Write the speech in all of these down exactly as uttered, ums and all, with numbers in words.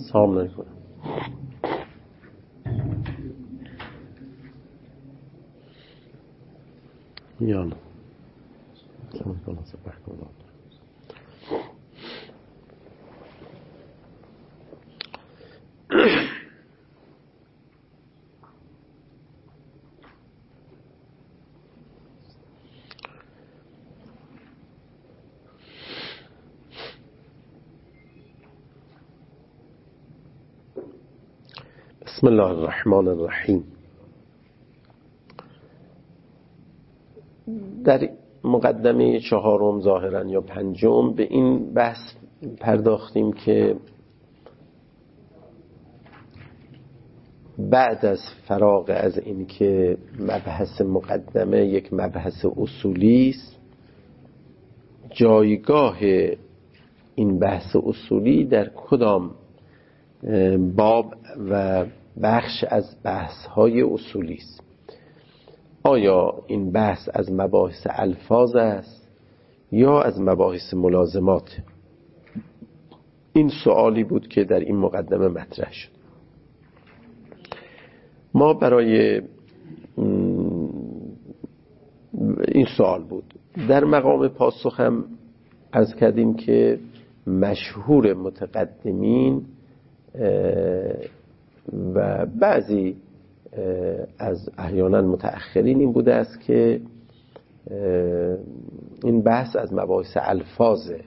سلام علیکم. یالا سلام علیکم. بسم الله الرحمن الرحیم. در مقدمه چهارم ظاهرا یا پنجم به این بحث پرداختیم که بعد از فراغ از این که مبحث مقدمه یک مبحث اصولی است، جایگاه این بحث اصولی در کدام باب و بخش از بحث‌های اصولی است؟ آیا این بحث از مباحث الفاظ است یا از مباحث ملازمات؟ این سوالی بود که در این مقدمه مطرح شد. ما برای این سوال بود در مقام پاسخ هم عرض کردیم که مشهور متقدمین و بعضی از احیانا متأخرین این بوده است که این بحث از مباحث الفاظه،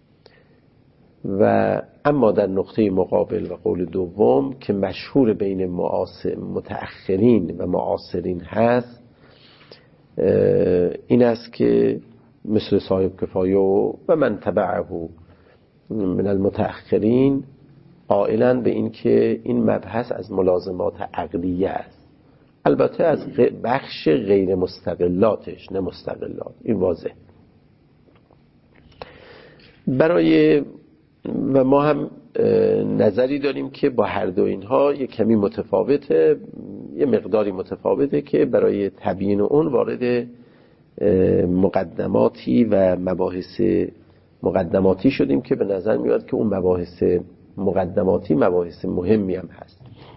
و اما در نقطه مقابل و قول دوم که مشهور بین معاصر متأخرین و معاصرین هست این است که مثل صاحب کفایه و من تبعه من المتأخرین قائلا به این که این مبحث از ملازمات عقلیه است، البته از بخش غیر مستقلاتش، نه مستقلات، این واضح. برای و ما هم نظری داریم که با هر دو اینها یک کمی متفاوته، یه مقداری متفاوته که برای تبیین اون وارد مقدماتی و مباحث مقدماتی شدیم که به نظر میاد که اون مباحث مقدماتی مباحث مهمی هم هست.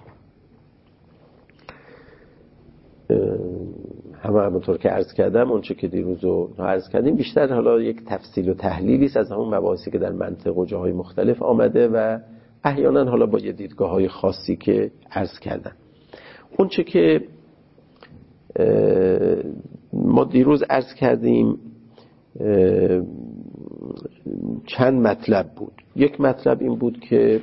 همه همونطور که عرض کردم اون چه که دیروز رو عرض کردیم بیشتر حالا یک تفصیل و تحلیلی است از همون مباحثی که در منطق و جاهای مختلف آمده و احیانا حالا با یه دیدگاه های خاصی که عرض کردم. اون چه که ما دیروز عرض کردیم چند مطلب بود. یک مطلب این بود که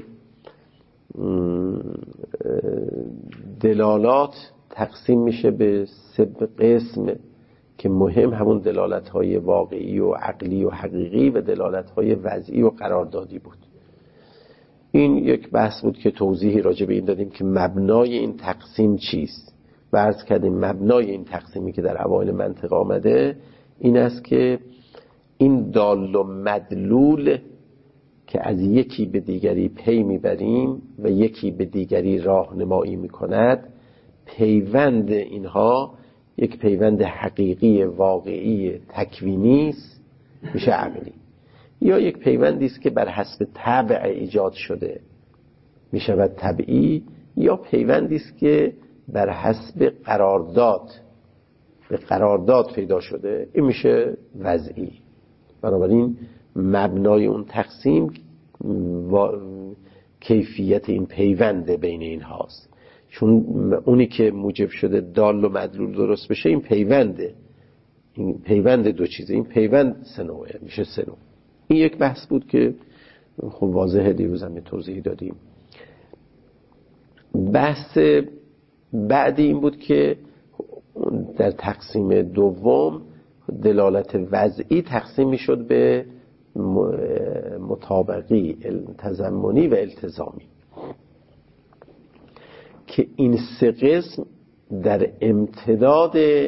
دلالات تقسیم میشه به سه قسم که مهم همون دلالت‌های واقعی و عقلی و حقیقی و دلالت‌های وضعی و قراردادی بود. این یک بحث بود که توضیحی راجع به این دادیم که مبنای این تقسیم چیست و عرض کردیم مبنای این تقسیمی که در اوایل منطق آمده این است که این دال و مدلول که از یکی به دیگری پی میبریم و یکی به دیگری راهنمایی میکند، پیوند اینها یک پیوند حقیقی واقعی تکوینی است، میشه عقلی، یا یک پیوندی است که بر حسب طبع ایجاد شده میشود طبعی، یا پیوندی است که بر حسب قرارداد به قرارداد پیدا شده، این میشه وضعی. بنابراین مبنای اون تقسیم و کیفیت این پیوند بین این هاست، چون اونی که موجب شده دال و مدلول درست بشه این پیونده، این پیوند دو چیزه، این پیوند سه نوعه، میشه سه نوع. این یک بحث بود که خب واضحه، دیروز هم توضیح دادیم. بحث بعدی این بود که در تقسیم دوم دلالت وضعی تقسیم میشد به مطابقی، تضمنی و التزامی، که این سه قسم در امتداد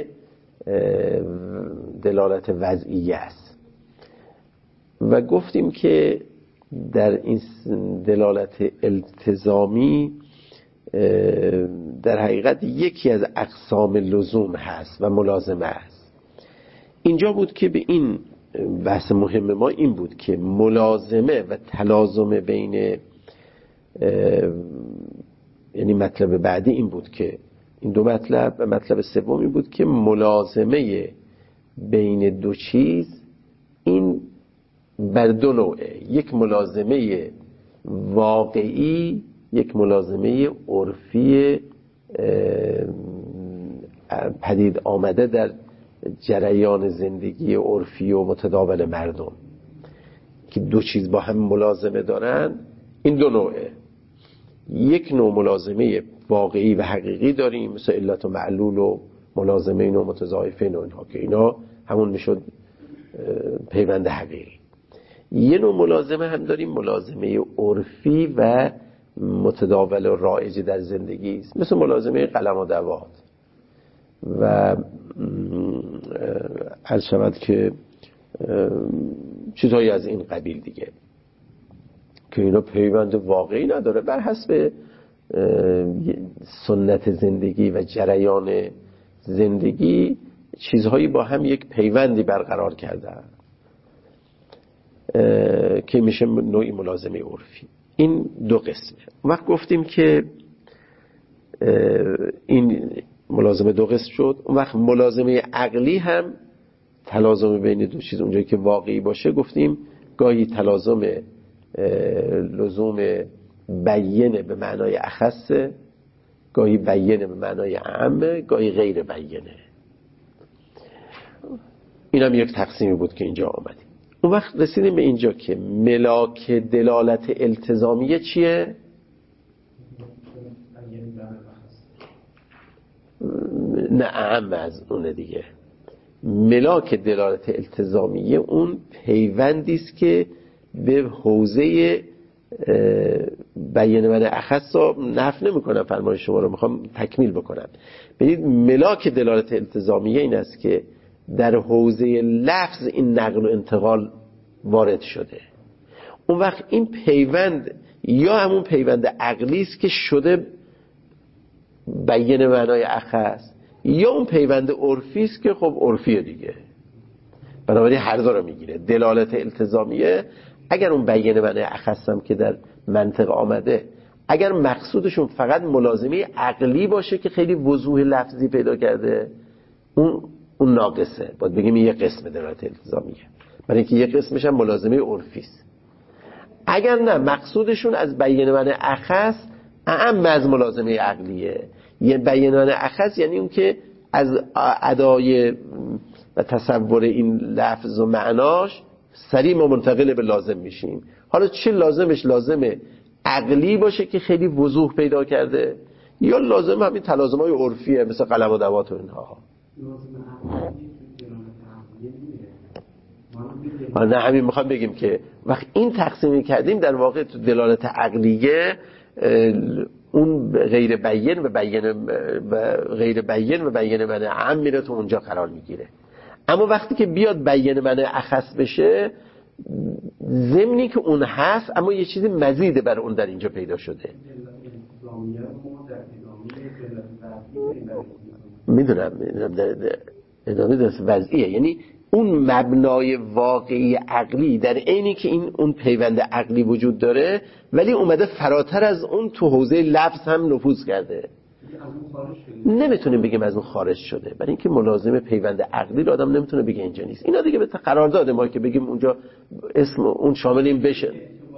دلالت وضعیه است و گفتیم که در این دلالت التزامی در حقیقت یکی از اقسام لزوم هست و ملازمه است. اینجا بود که به این بحث مهم ما این بود که ملازمه و تلازم بین یعنی مطلب بعدی این بود که این دو مطلب و مطلب سوم این بود که ملازمه بین دو چیز این بر دو نوعه، یک ملازمه واقعی، یک ملازمه عرفی پدید آمده در جریان زندگی عرفی و متداول مردم که دو چیز با هم ملازمه دارن. این دو نوعه، یک نوع ملازمه واقعی و حقیقی داریم مثل علت و معلول و ملازمین و متضاعفین و اینها که اینا همون میشد پیوند حقیقی. یه نوع ملازمه هم داریم ملازمه عرفی و متداول و رایج در زندگی است، مثل ملازمه قلم و دوات و عرض شود که چیزهایی از این قبیل دیگه که اینا پیوند واقعی نداره، بر حسب سنت زندگی و جریان زندگی چیزهایی با هم یک پیوندی برقرار کردن که میشه نوعی ملازمه عرفی. این دو قسمه. وقت گفتیم که این ملازمه دو قسم شد. اون وقت ملازمه عقلی هم تلازم بین دو چیز اونجایی که واقعی باشه گفتیم گاهی تلازم لزوم بیینه به معنای اخصه، گاهی بیینه به معنای عامه، گاهی غیر بیینه. این هم یک تقسیمی بود که اینجا آمدیم. اون وقت رسیدیم به اینجا که ملاک دلالت التزامیه چیه؟ نه اهم از اونه دیگه. ملاک دلالت التزامیه اون پیوندی است که به حوزه بیان من اخص را نفی نمی‌کنم، فرمایش شما رو میخوام تکمیل بکنم. ببینید ملاک دلالت التزامیه این است که در حوزه لفظ این نقل و انتقال وارد شده. اون وقت این پیوند یا همون پیوند عقلی است که شده بیان معنای اخص، یا اون پیوند عرفی است که خب عرفیه دیگه، بنابراین هر دو رو میگیره. دلالت التزامیه اگر اون بیان معنای اخص هم که در منطق آمده، اگر مقصودشون فقط ملازمه عقلی باشه که خیلی وضوح لفظی پیدا کرده، اون اون ناقصه، باید بگیم یه قسم دلالت التزامیه، برای اینکه یه قسمش هم ملازمه عرفی است. اگر نه مقصودشون از بیان معنای اخص اعم از ملازمه عقلیه. یه بیان معنای اخص یعنی اون که از ادای و تصور این لفظ و معناش سریع ما منتقل به لازم میشیم. حالا چه لازمش لازم عقلی باشه که خیلی وضوح پیدا کرده، یا لازم همین تلازم‌های عرفیه مثل قلم و دوات و اینها. نه همین میخوام بگیم که وقت این تقسیمی کردیم در واقع تو دلالت عقلیه اون غیر بیان و بیان و غیر بیان و بیان معنی عام میره تو اونجا قرار میگیره. اما وقتی که بیاد بیان معنی اخص بشه، ضمنی که اون هست اما یه چیزی مزید بر اون در اینجا پیدا شده. میدونم ادامه درست وضعیه، یعنی اون مبنای واقعی عقلی در عینی که این اون پیوند عقلی وجود داره، ولی اومده فراتر از اون تو حوزه لفظ هم نفوذ کرده. نمیتونیم بگیم از اون خارج شده، برای اینکه ملازم پیوند عقلی رو آدم نمیتونه بگه اینجا نیست. اینا دیگه به قرارداد ما که بگیم اونجا اسم اون شامل این بشه،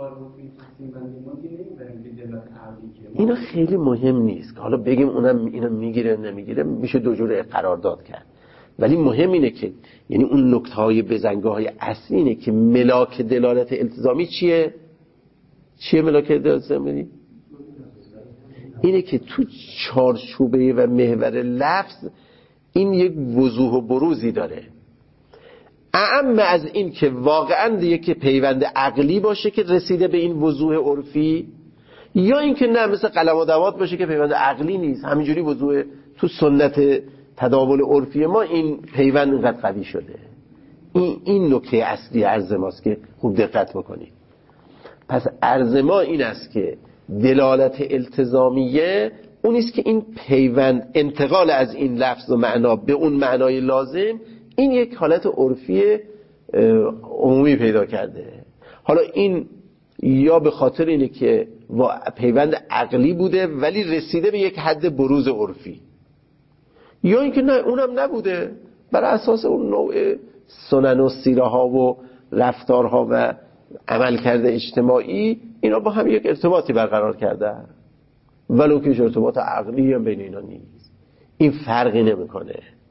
اینا خیلی مهم نیست که حالا بگیم اونم اینا میگیره نمیگیره، میشه دو جوره قرارداد کرد. ولی مهم اینه که یعنی اون نکته‌های بزنگاه‌های اصلی اینه که ملاک دلالت التزامی چیه؟ چیه ملاک دلالت التزامی؟ اینه که تو چارچوبه و محور لفظ این یک وضوح و بروزی داره، اعم از این که واقعا یک پیوند عقلی باشه که رسیده به این وضوح عرفی، یا این که نه مثل قلم و دوات باشه که پیوند عقلی نیست، همینجوری وضوح تو سنت تداول عرفی ما این پیوند اینقدر قوی شده. این این نکته اصلی عرض ماست که خوب دقت بکنید. پس عرض ما این است که دلالت التزامیه اون است که این پیوند انتقال از این لفظ و معنا به اون معنای لازم، این یک حالت عرفی عمومی پیدا کرده. حالا این یا به خاطر اینه که پیوند عقلی بوده ولی رسیده به یک حد بروز عرفی، یا اینکه نه اونم نبوده، بر اساس اون نوع سنن و سیره ها و رفتارها و عملکرد اجتماعی اینا با هم یک ارتباطی برقرار کردن، ولو که ارتباط عقلی هم بین اینا نیست. این فرقی نمیکنه.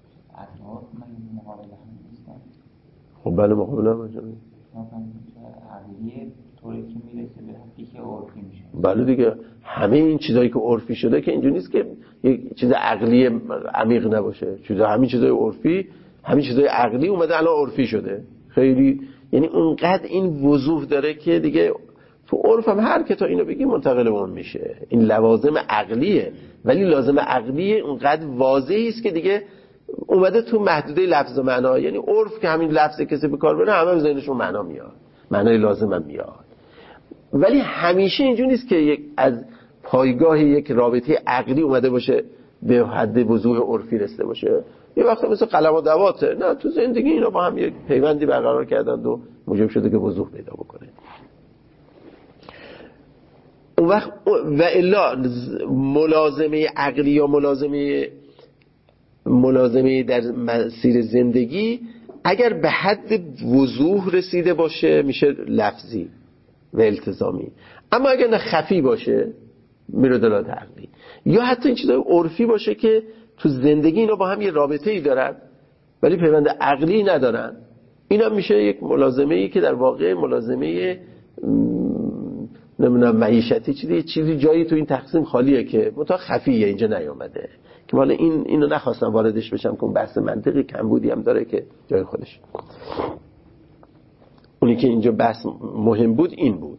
خب بله مقابل هم عقلیه طوری که میرسه به حدی که عرفی میشه. بله دیگه، همه این چیزایی که عرفی شده که اینجوری نیست که یک چیز عقلی عمیق نباشه، چیزا همین چیزای عرفی، همین چیزای عقلی اومده الان عرفی شده. خیلی یعنی اونقدر این وضوح داره که دیگه تو عرف هم هر که تا اینو بگی منتقل اون میشه. این لوازم عقلیه، ولی لازم عقلیه اونقدر واضحی است که دیگه اومده تو محدوده لفظ و معنا. یعنی عرف که همین لفظ کسی به کار بره همه به ذهنشون معنا میاد، معنای لازم هم میاد، ولی همیشه اینجوری نیست که یک از پایگاه یک رابطه عقلی اومده باشه به حد وضوح عرفی رسیده باشه. یه وقت مثل قلم و دواته، نه تو زندگی اینا با هم یک پیوندی برقرار کردند و موجب شده که وضوح پیدا بکنه. اون وقت و الا ملازمه عقلی یا ملازمه ملازمه در مسیر زندگی اگر به حد وضوح رسیده باشه میشه لفظی و التزامی، اما اگر نه خفی باشه میره دلالت عقلی، یا حتی این چیزای عرفی باشه که تو زندگی اینا با هم یه رابطه ای دارن ولی پیوند عقلی ندارن، اینا میشه یک ملازمه ای که در واقع ملازمه نمیدونم معیشتی چیزی چیزی جایی تو این تقسیم خالیه که متا خفیه اینجا نیامده که مال این اینو نخواستم واردش بشم که بحث منطقی کمبودی هم داره که جای خودش. اونی که اینجا بحث مهم بود این بود.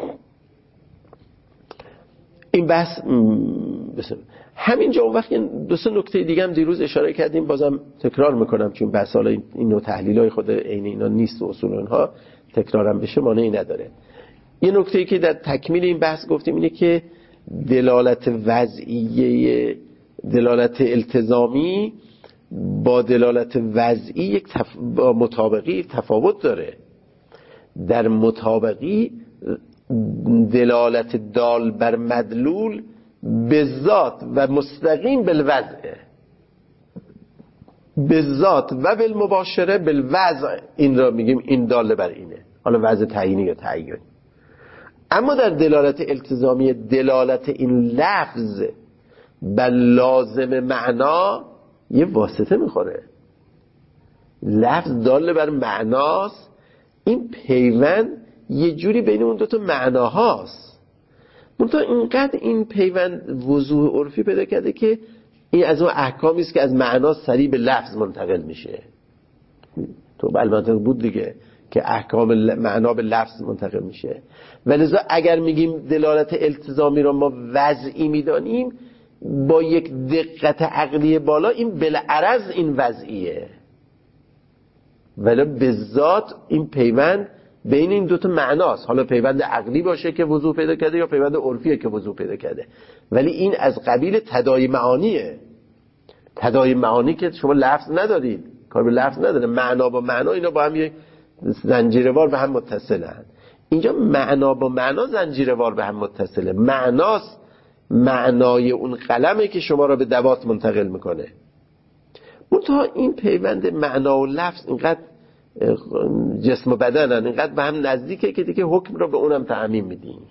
این بحث بسیم. همینجا اون وقت دو سه نکته دیگه هم دیروز اشاره کردیم، بازم تکرار میکنم چون بحث حالا این نوع تحلیلای خود عین اینا نیست و اصول اونها تکرارم بشه مانعی نداره. یه نکته‌ای که در تکمیل این بحث گفتیم اینه که دلالت وضعیه، دلالت التزامی با دلالت وضعی یک تف... با مطابقی تفاوت داره. در مطابقی دلالت دال بر مدلول به ذات و مستقیم بالوضع، به ذات و بالمباشره بالوضع، این را میگیم این داله بر اینه، حالا وضع تعیینی یا تعیینی. اما در دلالت التزامی دلالت این لفظ بر لازم معنا یه واسطه میخوره. لفظ دال بر معناست، این پیوند یه جوری بین اون دوتا معناهاست. منتها اینقدر این پیوند وضوح عرفی پیدا کرده که این از اون احکامی است که از معنا سریع به لفظ منتقل میشه. تو البته بود دیگه که احکام معنا به لفظ منتقل میشه، ولذا اگر میگیم دلالت التزامی رو ما وضعی میدانیم با یک دقت عقلی بالا این بالعرض این وضعیه، ولی به ذات این پیوند بین این دوتا معناست. حالا پیوند عقلی باشه که وضوح پیدا کرده یا پیوند عرفیه که وضوح پیدا کرده، ولی این از قبیل تداعی معانیه. تداعی معانی که شما لفظ ندارید، کار به لفظ نداره، معنا با معنا اینا با هم یک زنجیروار به هم متصلن. اینجا معنا با معنا زنجیروار به هم متصله. معناست معنای اون قلمه که شما را به دوات منتقل میکنه. منتها این پیوند معنا و لفظ اینقدر جسم و بدنن، اینقدر به هم نزدیکه که دیگه حکم را به اونم تعمیم میدیم.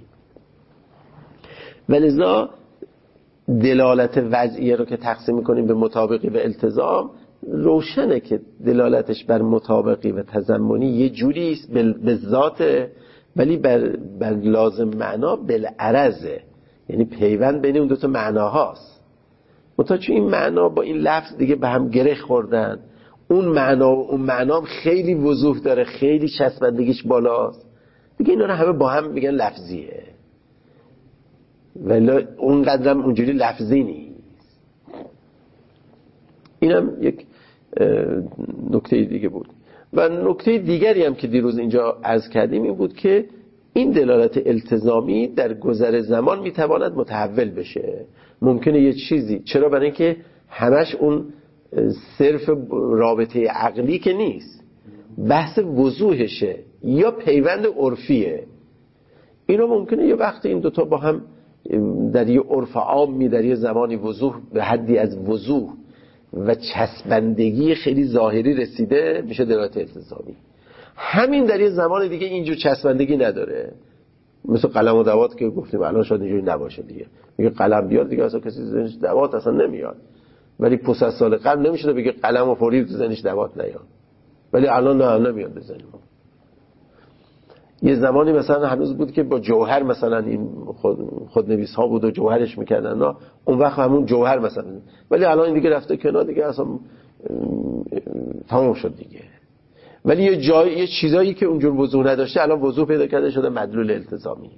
ولذا دلالت وضعیه رو که تقسیم میکنیم به مطابقی و التزام، روشنه که دلالتش بر مطابقی و تضمنی یه جوری است به ذاته، ولی بر, بر لازم معنا بالعرضه، یعنی پیوند بین اون دوتا معناهاست. منتها چون این معنا با این لفظ دیگه به هم گره خوردن، اون معنا و اون معنا خیلی وضوح داره، خیلی چسبندگیش بالاست، دیگه اینا رو همه با هم میگن لفظیه، ولی اونقدر هم اونجوری لفظی نیست. اینم یک نکته دیگه بود. و نکته دیگری هم که دیروز اینجا عرض کردیم این بود که این دلالت التزامی در گذر زمان میتواند متحول بشه. ممکنه یه چیزی، چرا؟ برای اینکه همش اون صرف رابطه عقلی که نیست، بحث وضوحشه یا پیوند عرفیه. اینا ممکنه یه وقتی این دوتا با هم در یه عرف عامی در یه زمانی وضوح به حدی از وضوح و چسبندگی خیلی ظاهری رسیده میشه دلالت التزامی. همین در یه زمان دیگه اینجور چسبندگی نداره، مثل قلم و دوات که گفتیم الان شاید اینجوری نباشه دیگه. میگه قلم بیار دیگه اصلا کسی ذهنش دوات اصلا نمیاد، ولی پس از سال قبل نمیشه بگه قلم و فوری تو ذهنش دوات نیاد، ولی الان نه نمیاد به ذهن ما. یه زمانی مثلا هنوز بود که با جوهر مثلا این خود خودنویس ها بود و جوهرش میکردن، نه اون وقت همون جوهر مثلا، ولی الان این دیگه رفته کنار دیگه اصلا تمام شد دیگه. ولی یه جای یه چیزایی که اونجور وضوح نداشته الان وضوح پیدا کرده شده مدلول التزامی.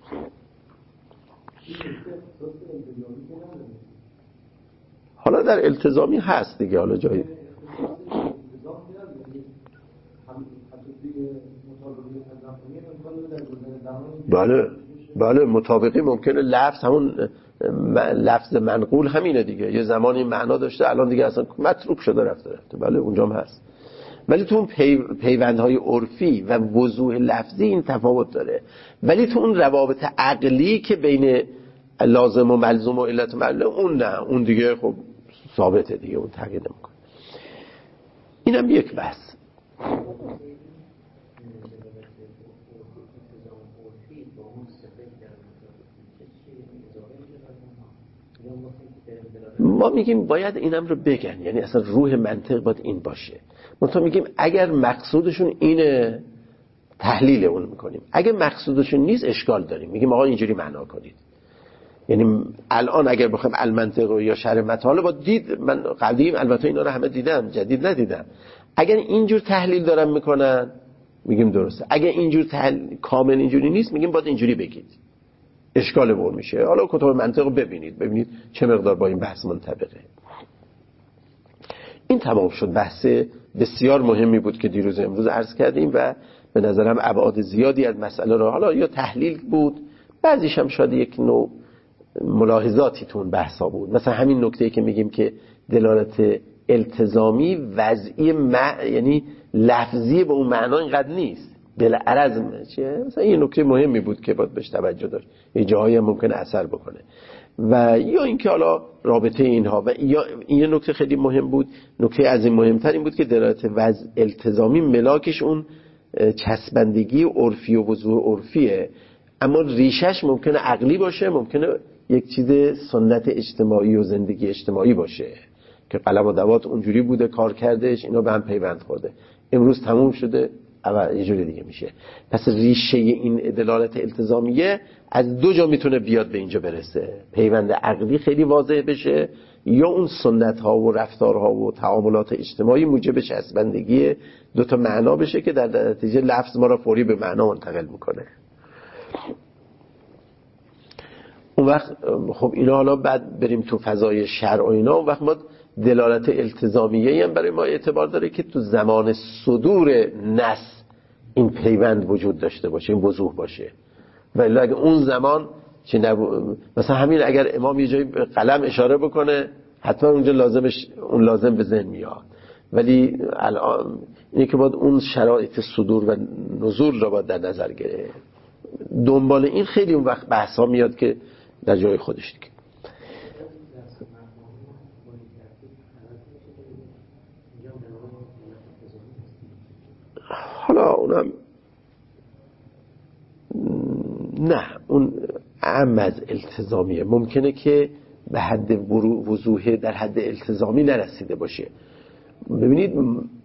حالا در التزامی هست دیگه، حالا جایی بله بله مطابقی ممکنه لفظ همون لفظ منقول همینه دیگه، یه زمانی معنا داشته الان دیگه اصلا متروک شده رفته رفته، بله اونجا هم هست. ولی تو اون پی... پیوندهای عرفی و وضوح لفظی این تفاوت داره، ولی تو اون روابط عقلی که بین لازم و ملزوم و علت و معلوم اون نه، اون دیگه خب ثابته دیگه، اون تغییر نمیکنه. اینم یک بحث. ما میگیم باید اینم رو بگن، یعنی اصلا روح منطق باید این باشه. ما میگیم اگر مقصودشون اینه تحلیل اون میکنیم، اگه مقصودشون نیست اشکال داریم، میگیم آقا اینجوری معنا کنید. یعنی الان اگر بخوایم المنطق یا شرح مطالب با دید، من قدیم البته اینا رو همه دیدم جدید ندیدم، اگر اینجور تحلیل دارن میکنن میگیم درسته، اگر اینجور تحلیل کامل اینجوری نیست میگیم باید اینجوری بگید، اشکال بر میشه. حالا کتاب منطق رو ببینید ببینید چه مقدار با این بحث منطبقه. این تمام شد. بحث بسیار مهمی بود که دیروز امروز عرض کردیم و به نظرم ابعاد زیادی از مسئله رو حالا یا تحلیل بود، بعضیش هم شاید یک نوع ملاحظاتی تو اون بحثا بود. مثلا همین نکته‌ای که میگیم که دلالت التزامی وضعی مع... یعنی لفظی به اون معنا اینقدر نیست، بالعرض چیه؟ مثلا این نکته مهمی بود که باید بهش توجه داشت، یه جایی هم ممکنه اثر بکنه. و یا اینکه حالا رابطه اینها و یا این نکته خیلی مهم بود، نکته از این مهمتر این بود که دلالت وضع التزامی ملاکش اون چسبندگی عرفی و وضوح عرفیه، اما ریشش ممکنه عقلی باشه، ممکنه یک چیز سنت اجتماعی و زندگی اجتماعی باشه که قلم و دوات اونجوری بوده کار کردش، اینا به هم پیوند خورده، امروز تموم شده اول یه جوری دیگه میشه. پس ریشه این دلالت التزامیه از دو جا میتونه بیاد به اینجا برسه، پیوند عقلی خیلی واضح بشه یا اون سنت ها و رفتارها و تعاملات اجتماعی موجب چسبندگی دو تا معنا بشه که در نتیجه لفظ ما را فوری به معنا منتقل میکنه. اون وقت خب اینا حالا بعد بریم تو فضای شرع و اینا، اون وقت ما دلالت التزامیه هم برای ما اعتبار داره که تو زمان صدور نص این پیوند وجود داشته باشه، این وضوح باشه. ولی اگه اون زمان چه نبو... مثلا همین اگر امام یه جایی قلم اشاره بکنه حتما اونجا لازمش اون لازم به ذهن میاد، ولی الان اینه که باید اون شرایط صدور و نزول را باید در نظر گرفت. دنبال این خیلی اون وقت بحثا میاد که در جای خودش دیگه. حالا اونم نه، اون اهم از التزامیه، ممکنه که به حد وضوح در حد التزامی نرسیده باشه. ببینید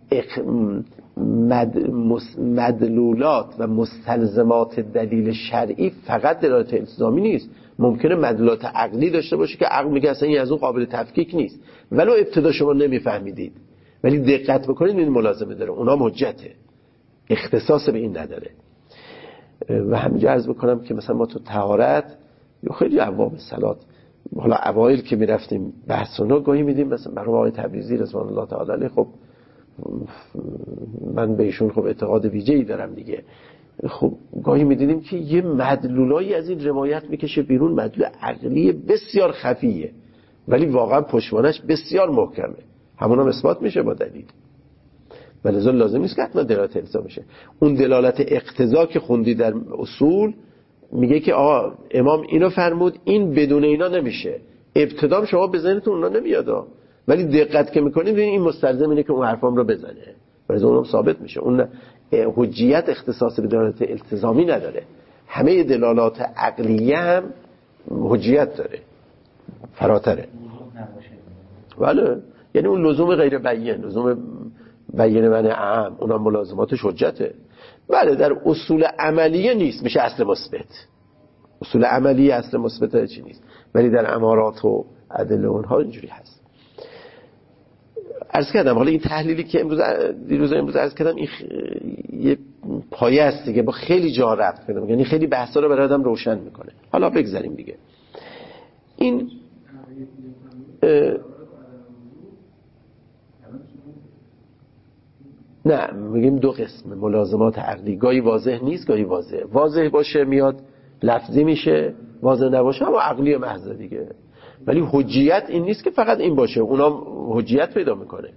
مد... مدلولات و مستلزمات دلیل شرعی فقط دلالت التزامی نیست، ممکنه مدلولات عقلی داشته باشه که عقل میگه اصلا این از اون قابل تفکیک نیست، ولو ابتدا شما نمیفهمیدید، ولی دقت بکنید این ملازمه داره، اونا حجته، اختصاص به این نداره. و همینجا عرض بکنم که مثلا ما تو طهارت یا خیلی ابواب صلات، حالا اوایل که میرفتیم بحث اونا گاهی میدیم مثلا مرحوم آقای تبریزی رضوان الله تعالی علیه، خب من به ایشون خب اعتقاد ویژه‌ای دارم دیگه، خب گاهی میدیدیم که یه مدلولایی از این روایت میکشه بیرون، مدلول عقلی بسیار خفیه ولی واقعا پشتوانش بسیار محکمه، همون هم اثبات میشه با دلیل، ولذا لازم نیست که حتما دلالت التزام میشه. اون دلالت اقتضا که خوندی در اصول میگه که آقا امام اینو فرمود، این بدون اینا نمیشه. ابتدام شما به ذهنتون اونا نمیاد، ولی دقت که میکنید ببینید این مستلزم اینه که اون حرفام رو بزنه، برای اونم ثابت میشه. اون حجیت اختصاص به دلالت التزامی نداره، همه دلالات عقلیه هم حجیت داره، فراتره. بله، یعنی اون لزوم غیر بیان، لزوم بیان معنی اعم، اونم ملازماتش حجته. بله، در اصول عملیه نیست، میشه اصل مثبت. اصول عملیه اصل مثبت چی نیست، ولی در امارات و ادله اونها اینجوری هست. عرض کردم حالا این تحلیلی که امروز دیروز امروز عرض کردم این خ... یه پایه است دیگه، با خیلی جا رفت کنم، یعنی خیلی بحثا رو برای آدم روشن میکنه. حالا بگذاریم دیگه. این اه... نه میگیم دو قسم ملازمات عقلی، گاهی واضح نیست گاهی واضح. واضح باشه میاد لفظی میشه، واضح نباشه اما عقلی محض دیگه. ولی حجیت این نیست که فقط این باشه، اونام حجیت پیدا میکنه.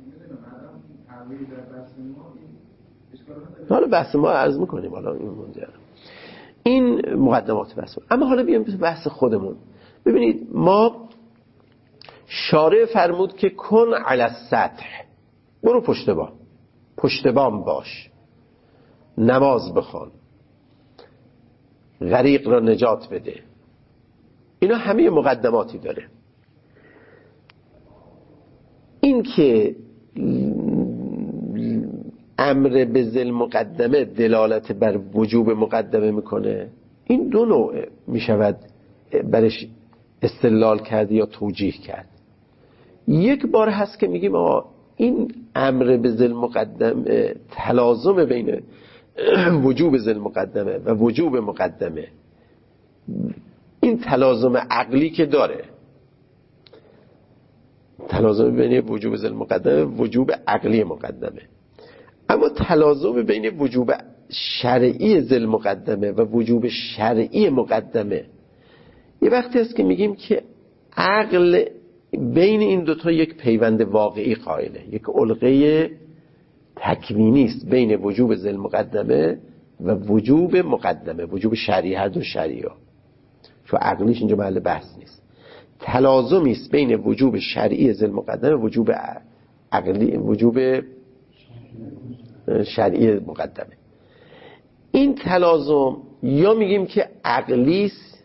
حالا بحث ما عرض میکنیم، حالا این منجر این مقدمات بحث. اما حالا بیایم به بحث خودمون. ببینید ما شارع فرمود که کن علی السطح، برو پشت بام، پشت بام باش، نماز بخوان، غریق را نجات بده. اینا همه مقدماتی داره. این که امر به ذل مقدمه دلالت بر وجوب مقدمه میکنه، این دو نوع میشود برش استدلال کرد یا توجیه کرد. یک بار هست که میگیم آقا این امر به ذل مقدمه تلازم بین وجوب ذل مقدمه و وجوب مقدمه، این تلازم عقلی که داره، تلازم بین وجوب ذل مقدمه و وجوب عقلی مقدمه. اما تلازم بین وجوب شرعی ذل مقدمه و وجوب شرعی مقدمه یه وقتی هست که میگیم که عقل بین این دوتا یک پیوند واقعی قائله، یک علقه تکوینی است بین وجوب ذل مقدمه و وجوب مقدمه، وجوب شرعی، هر دو شرعی ها، چون عقلیش اینجا محل بحث نیست. تلازمی است بین وجوب شرعی ذل مقدمه و وجوب عقلی، وجوب شرعی مقدمه. این تلازم یا میگیم که عقلی است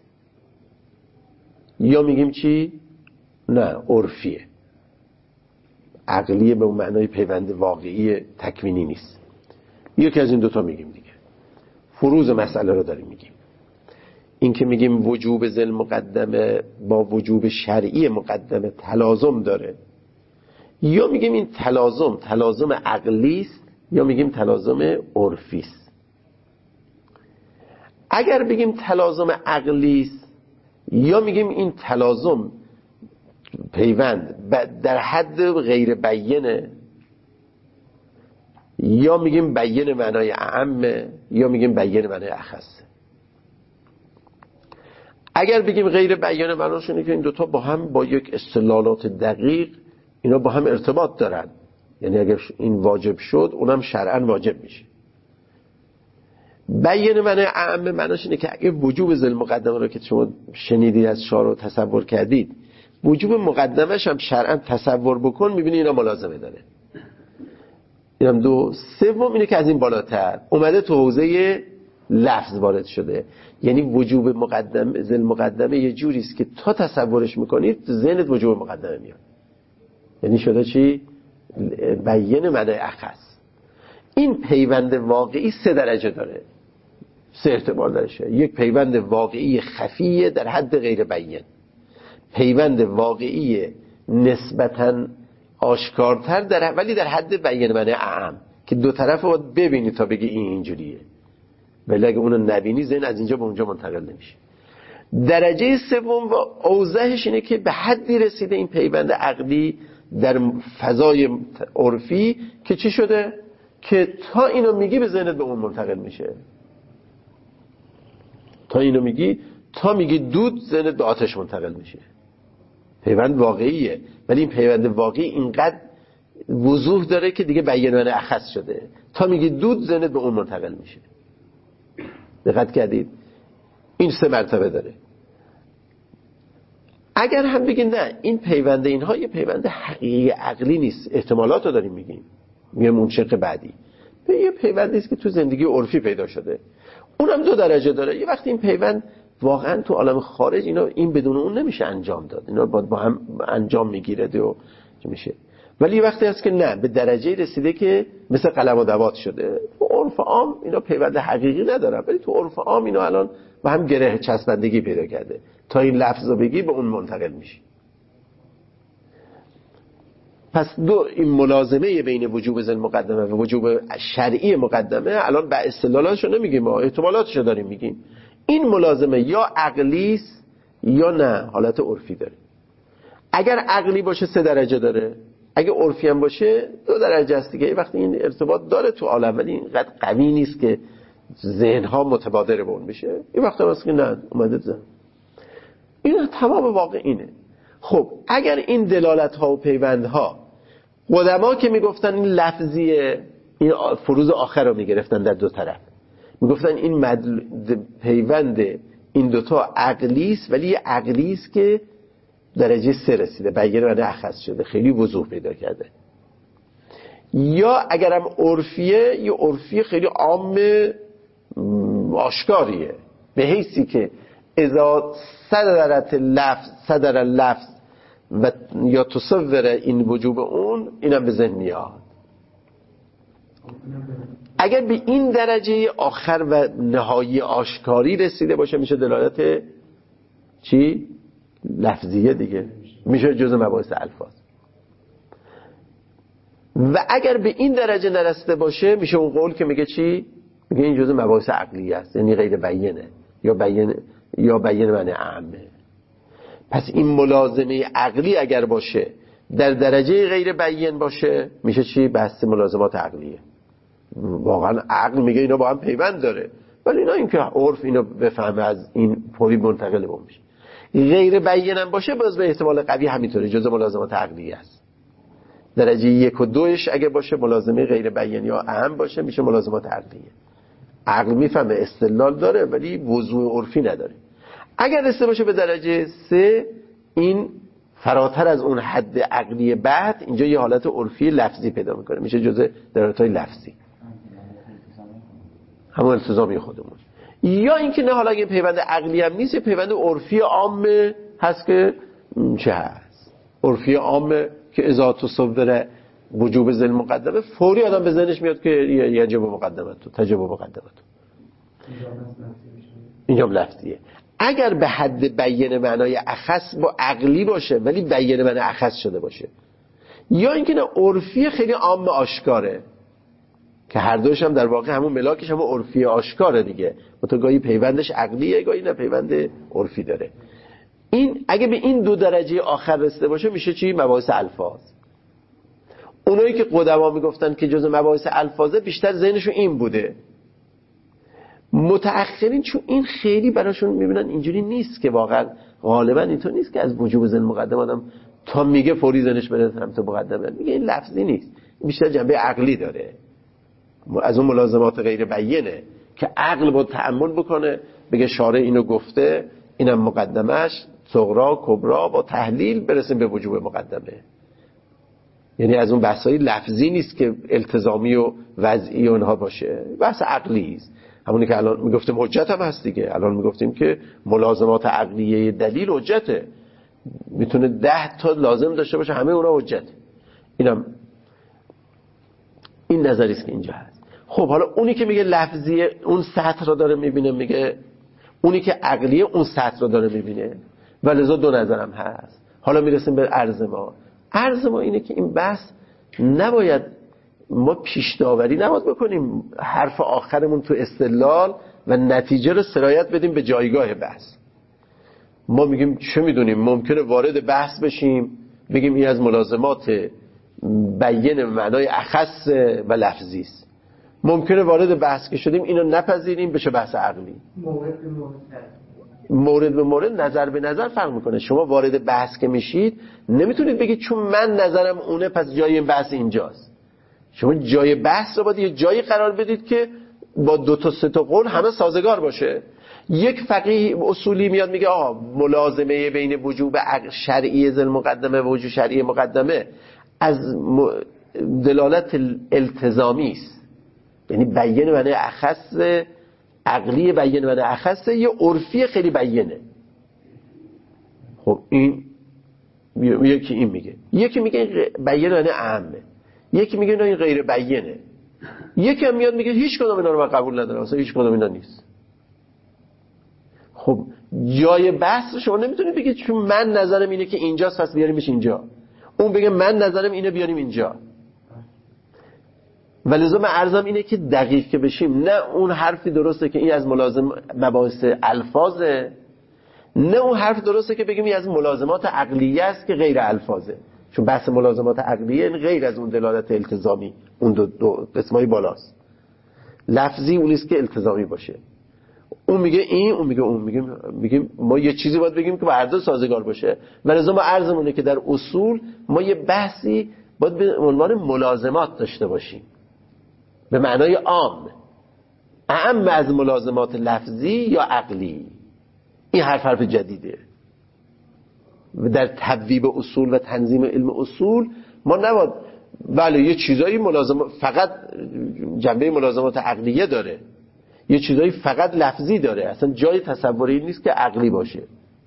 یا میگیم چی؟ نه، عرفیه. عقلیه به اون معنای پیوند واقعی تکوینی نیست. یکی از این دوتا میگیم دیگه. فروض مسئله رو داریم میگیم. این که میگیم وجوب ذل مقدمه با وجوب شرعی مقدمه تلازم داره، یا میگیم این تلازم تلازم عقلی است یا میگیم تلازم عرفی است. اگر بگیم تلازم عقلی است یا میگیم این تلازم پیوند در حد غیر بیینه، یا میگیم بیین معنای اعمه یا میگیم بیین معنای اخصه. اگر بگیم غیر بیان معناش اینه که این دوتا با هم با یک استدلالات دقیق اینا با هم ارتباط دارن، یعنی اگر این واجب شد اونم شرعاً واجب میشه. بیان معنای اعم معناش اینه که اگه وجوب ذل مقدمه رو که شما شنیدید از شارع تصور کردید، وجوب مقدمش هم شرعاً تصور بکن، میبینی اینا ملازمه داره. اینم دو. سوم اینه که از این بالاتر اومده تو حوزه لفظ وارد شده، یعنی وجوب مقدمه ذل مقدمه یه جوری است که تا تصورش میکنید ذهنت وجوب مقدمه میاد، یعنی شده چی؟ بیان معنای اخص. این پیوند واقعی سه درجه داره، سه احتمال داره. یک پیوند واقعی خفیه در حد غیر بیان، پیوند واقعی نسبتاً آشکارتر در ولی در حد بیان معنای اعم که دو طرف رو باید ببینی تا بگی این اینجوریه، ولی اگه اونو نبینی ذهن از اینجا به اونجا منتقل نمیشه. درجه سوم و اوضحش اینه که به حدی رسیده این پیوند عقلی در فضای عرفی که چی شده؟ که تا اینو میگی به ذهنت به اون منتقل میشه. تا اینو میگی، تا میگی دود، ذهنت به آتش منتقل میشه. پیوند واقعیه، ولی این پیوند واقعی اینقدر وضوح داره که دیگه بیان معنای اخص شده. تا میگی دود، ذهنت به اون منتقل میشه. دقت کردید؟ این سه مرتبه داره. اگر هم بگین نه این پیوند اینها یه پیوند حقیقی عقلی نیست، احتمالات رو داریم میگیم، میگم اون شق بعدی به یه پیوندی است که تو زندگی عرفی پیدا شده، اونم دو درجه داره. یه وقتی این پیوند واقعا تو عالم خارج اینا این بدون اون نمیشه انجام داد، اینا باید با هم انجام میگیره و میشه. ولی یه وقتی هست که نه به درجه رسیده که مثل قلم و دوات شده. تو عرف عام اینا پیوند حقیقی نداره، ولی تو عرف عام اینا الان با هم گره چسبندگی پیدا کرده. تا این لفظو بگی به اون منتقل میشی. پس دو این ملازمه بین وجوب ذل مقدمه و وجوب شرعی مقدمه الان به استدلالاشو نمیگیم، ما احتمالاتشو داریم میگیم. این ملازمه یا عقلی است یا نه حالت عرفی داره. اگر عقلی باشه سه درجه داره، اگه عرفی هم باشه دو درجه است دیگه. وقتی این ارتباط داره تو عالم ولی اینقدر قوی نیست که ذهن‌ها متبادر به اون بشه. این وقت هست که نه اومده زن. این تمام واقع اینه. خب اگر این دلالت‌ها و پیوندها قدما که میگفتن این لفظیه، این فروض آخر رو میگرفتن در دو طرف، میگفتن این مدل... پیوند این دوتا عقلی است ولی یه عقلی است که درجه سه رسیده، بیان معنی اخص شده، خیلی وضوح پیدا کرده. یا اگرم عرفیه، یه عرفی خیلی عام آشکاریه، به حیثی که اذا صدرت لفظ صدر لفظ و یا تصور این وجوب اون، اینم به ذهن میاد. اگر به این درجه آخر و نهایی آشکاری رسیده باشه میشه دلالت چی؟ لفظیه دیگه، میشه جزء مباحث الفاظ. و اگر به این درجه نرسیده باشه میشه اون قول که میگه چی؟ میگه این جزء مباحث عقلیه است، یعنی غیر بیینه یا بیان یا بیان معنی عامه. پس این ملازمه عقلی اگر باشه در درجه غیر بیان باشه میشه چی؟ بحث ملازمات عقلیه. واقعا عقل میگه اینا با هم پیوند داره، ولی اینا این که عرف اینو بفهمه از این پوری منتقل به اون میشه. غیر بیان هم باشه باز به احتمال قوی همینطوره، جزء ملازمات عقلیه است. درجه یک و دوش اگه باشه ملازمه غیر بیان یا اهم باشه میشه ملازمات عقلیه. عقل میفهمه، استدلال داره ولی وضوح عرفی نداره. اگر رسیده باشه به درجه سه، این فراتر از اون حد عقلی بعد اینجا یه حالت عرفی لفظی پیدا میکنه، میشه جزء درجات لفظی، همون التزامی خودمون. یا اینکه نه، حالا اگه پیوند عقلی هم نیست، پیوند عرفی عام هست که چه هست؟ عرفی عام که اذا تصور وجوب ذل مقدمه فوری آدم به ذهنش میاد که یجب مقدمت تجب مقدمت، اینجا لفظیه. اگر به حد بیان معنای اخص با عقلی باشه ولی بیان معنای اخص شده باشه، یا اینکه نه عرفی خیلی عام آشکاره که هر دوش هم در واقع همون ملاکش همون عرفی آشکاره دیگه، تو گاهی پیوندش عقلیه گاهی نه پیوند عرفی داره. این اگه به این دو درجه آخر رسیده باشه میشه چی؟ مباحث الفاظ. اونایی که قدما میگفتن که جزء مباحث الفاظه بیشتر ذهنشون این بوده. متأخرین چون این خیلی براشون میبینن اینجوری نیست، که واقعا غالبا اینطور نیست که از وجوب ذل مقدمه آدم تا میگه فوری ذهنش بره سمت مقدمه، میگه این لفظی نیست، بیشتر جنبه عقلی داره، از اون ملازمات غیر بیانه که عقل با تأمل بکنه بگه شارع اینو گفته، اینم مقدمش، صغرا کبرا، با تحلیل برسیم به وجوب مقدمه. یعنی از اون بحثای لفظی نیست که التزامی و وضعی و اونها باشه، بحث عقلی است. همونی که الان میگفتیم حجت هم هست دیگه، الان میگفتیم که ملازمات عقلیه دلیل حجته، میتونه ده تا لازم داشته باشه، همه اونا حجته. اینم این نظری است که اینجا هست. خب حالا اونی که میگه لفظیه اون سطح رو داره میبینه، میگه اونی که عقلیه اون سطح رو داره میبینه، ولذا دو نظرم هست. حالا میرسیم به عرض ما. عرض ما اینه که این بحث نباید ما پیش داوری نباید بکنیم حرف آخرمون تو استدلال و نتیجه رو سرایت بدیم به جایگاه بحث. ما میگیم چه میدونیم، ممکنه وارد بحث بشیم بگیم این از ملازمات بیان معنای اخص و لفظی است، ممکنه وارد بحث که شدیم اینو نپذیریم بشه بحث عقلی. مورد به مورد مورد به مورد نظر به نظر فرق میکنه. شما وارد بحث که میشید نمیتونید بگید چون من نظرم اونه پس جای این بحث اینجاست. شما جای بحث رو باید یه جایی قرار بدید که با دو تا سه تا قول همه سازگار باشه. یک فقیه اصولی میاد میگه آقا ملازمه بین وجوب شرعی ذل مقدمه و وجوب شرعی مقدمه از دلالت التزامی است، یعنی بیان معنی اخص، عقلی بیان معنی اخص، یا عرفی خیلی بیانه. خب این یکی این میگه، یکی میگه بیان معنی عامه، یکی میگه نه این غیر بیانه، یکی هم میاد میگه هیچ کدوم اینا رو من قبول ندارم، اصلا هیچ کدوم اینا نیست. خب جای بحث رو شما نمیتونید بگید چون من نظرم اینه که اینجاست پس بیاریمش اینجا، اون بگه من نظرم اینه بیاریم اینجا. ولذا من عرضم اینه که دقیق که بشیم، نه اون حرفی درسته که این از ملازم مباحث الفاظه، نه اون حرف درسته که بگیم این از ملازمات عقلیه است که غیر الفاظه، چون بحث ملازمات عقلیه غیر از اون دلالت التزامی، اون دو, دو قسمای بالاست. لفظی اون نیست که التزامی باشه. اون میگه این، اون میگه اون، میگه میگیم ما یه چیزی باید بگیم که با هر دو سازگار باشه. ولذا ما عرضمونه که در اصول ما یه بحثی باید به عنوان ملازمات داشته باشیم به معنای عام، اعم از ملازمات لفظی یا عقلی. این حرف حرف جدیده. در تبویب اصول و تنظیم علم اصول ما نباید بله یه چیزایی ملازم فقط جنبه ملازمات عقلیه داره، یه چیزایی فقط لفظی داره، اصلا جای تصوری نیست که عقلی باشه.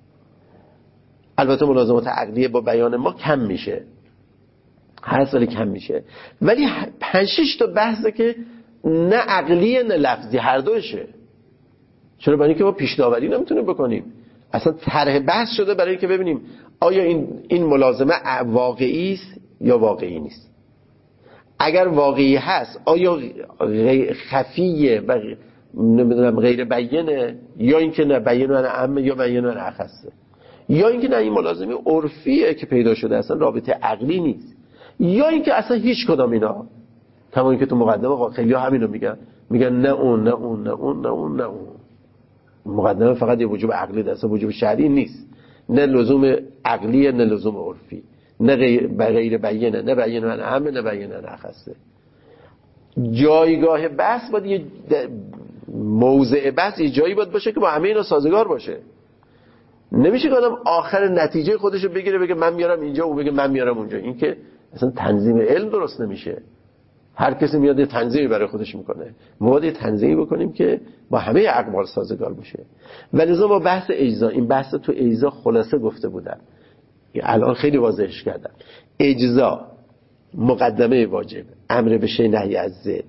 البته ملازمات عقلیه با بیان ما کم میشه، هر سال کم میشه، ولی پنج شش تا بحثه که نه عقلیه نه لفظی، هر دوشه. چرا؟ برای اینکه ما پیش داوری نمیتونیم بکنیم. اصلا طرح بحث شده برای اینکه ببینیم آیا این این ملازمه واقعی است یا واقعی نیست. اگر واقعی هست آیا خفیه و نمیدونم غیر بیانه، یا اینکه نه بیان و عامه یا بیان و اخصه، یا اینکه نه این ملازمه عرفیه که پیدا شده اصلا رابطه عقلی نیست، یا اینکه اصلا هیچ کدام اینا. تمام که تو مقدمه خیلی ها همینو میگن، میگن نه اون نه اون نه اون نه اون نه اون. مقدمه فقط یه وجوب عقلی دست، وجوب شرعی نیست، نه لزوم عقلیه نه لزوم عرفی، نه غیر غیر بیانه، نه بیان و عامه نه بیان و اخصه. جایگاه بحث باید یه موضع بحث یه جایی باید باشه که با همه اینا سازگار باشه. نمیشه که آدم آخر نتیجه خودشو بگیره بگه من میارم اینجا، او بگه من میارم اونجا. این که اصلا تنظیم علم درست نمیشه. هر کسی میاد یه تنظیمی برای خودش میکنه. ما باید یه تنظیمی بکنیم که با همه اقوال سازگار باشه. ولذا ما بحث اجزا، این بحث تو اجزا خلاصه گفته بودم، الان خیلی واضحش کردم. اجزا، مقدمه واجب، امر به شیء نهی از ضد،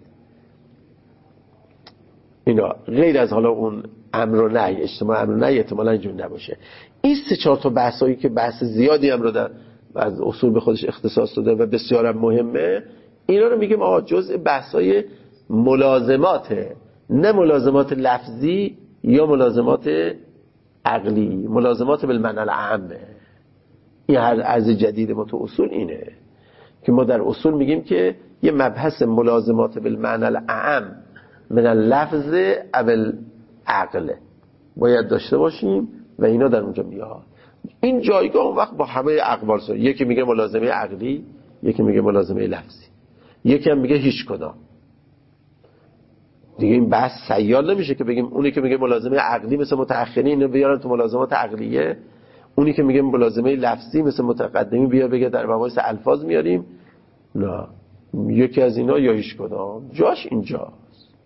اینا غیر از حالا اون امر و نهی، اجتماع امر و نهی احتمالاً اینجور نباشه. این سه چهار تا بحثایی که بحث زیادی هم رو در از اصول به خودش اختصاص داده و بسیار مهمه، اینا رو میگیم آقا جزء بحثای ملازماته، نه ملازمات لفظی یا ملازمات عقلی، ملازمات بالمعنی العامه. این هر عرض جدید ما تو اصول اینه که ما در اصول میگیم که یه مبحث ملازمات بالمعنی العام من اللفظ او العقل باید داشته باشیم و اینا در اونجا میاد. این جایگاه اون وقت با همه اقوال سر، یکی میگه ملازمه عقلی، یکی میگه ملازمه لفظی، یکی هم میگه هیچ کدام. دیگه این بحث سیال نمیشه که بگیم اونی که میگه ملازمه عقلی مثل متأخرین اینو بیارن تو ملازمات عقلیه، اونی که میگه ملازمه لفظی مثل متقدمی بیا بگه در مباحث الفاظ میاریم. نه، یکی از اینا یا هیچ کدام، جاش اینجاست.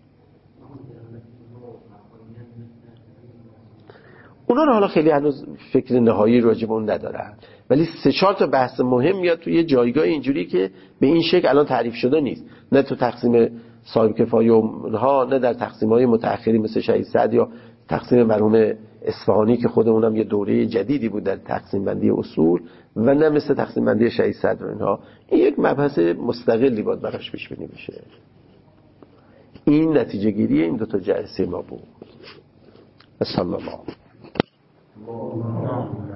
اونا رو حالا خیلی هنوز فکر نهایی راجع به اون ندارن، ولی سه چهار تا بحث مهم میاد توی یه جایگاه اینجوری که به این شکل الان تعریف شده نیست، نه تو تقسیم صاحب کفایه اونها، نه در تقسیم‌های متأخری مثل شهید سعد یا تقسیم مرحوم اصفهانی که خود اونم یه دوره جدیدی بود در تقسیم بندی اصول، و نه مثل تقسیم بندی شهید سعد و اینها. این یک مبحث مستقلی باید براش پیش بینی بشه. این نتیجه گیری این دو تا جلسه ما بود. صلی الله